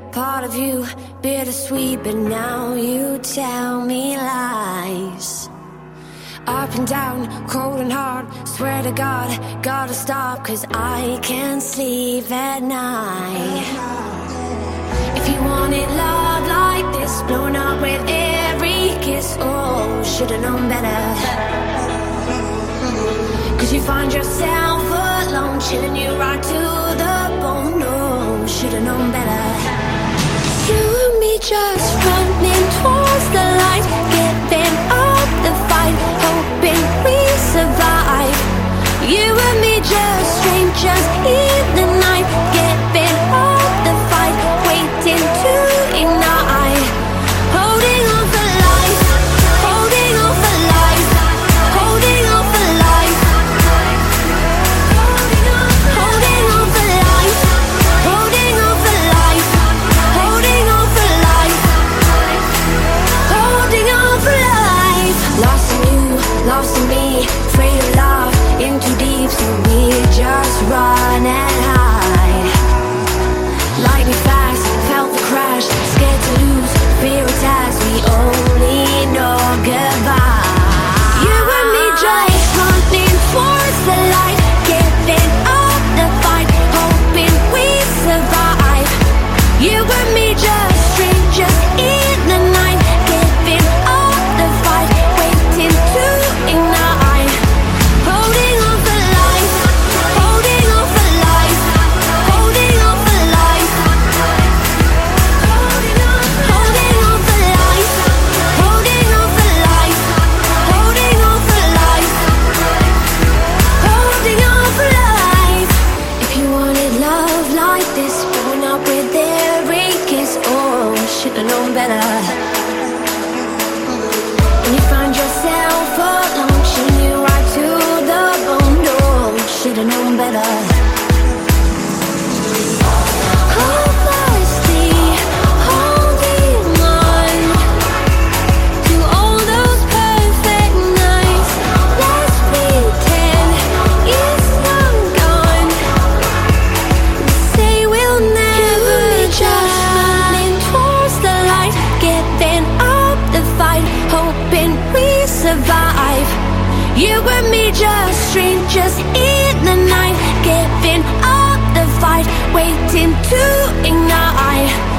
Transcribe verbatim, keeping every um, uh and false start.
part of you, bittersweet, but now you tell me lies. Up and down, cold and hard, swear to God, gotta stop, cause I can't sleep at night. If you wanted love like this, blown up with every kiss, oh, should've known better. Cause you find yourself alone, chilling you right to the bone, oh, should've known better. You and me just running towards the light, giving up the fight, hoping we survive. You and me just strangers in the night, giving up the fight, waiting to ignite. Holding on for life, holding on for life, holding on for life, holding on for life, holding on for life, holding on for life, holding on for life. Lost in you, lost in me, afraid of love, in too deep, so we just run and hide. Lightning fast, felt the crash, scared to lose, fear attacks, we only know goodbye. You and me just running towards the light, giving up the fight, hoping we survive. You and me just strangers in the night, giving up the fight, waiting to ignite. Holding on for life, holding on for life, holding on for life, holding on, holding on for life, holding on for life, holding on for life, holding on for life. If you wanted love like this, growing up with every kiss, oh, should've known better. When you find yourself alone, chilling you right to the bone, no, should've known better. Hopelessly holding on to all those perfect nights. Let's pretend it's long gone. Say we'll never just running towards the light, giving up the fight, hoping we survive. You and me just strangers in the night, giving up the fight, waiting to ignite.